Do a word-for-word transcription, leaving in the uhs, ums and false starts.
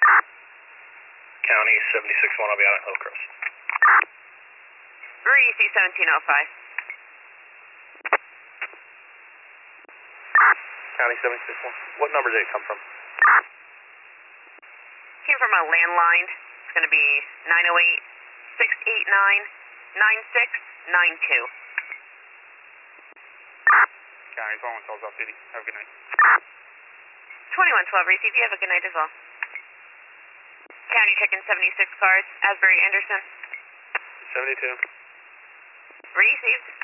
County seventy-six one, I'll be out at Hillcrest. Greasy seventeen oh five. County seventy-six one, what number did it come from? Came from a landline. It's going to be nine oh eight, six eight nine, nine six nine two. County twenty-one twelve South City, have a good night. twenty-one twelve received, you have a good night as well. County checking seventy-six cars, Asbury Anderson. seventy-two. Received.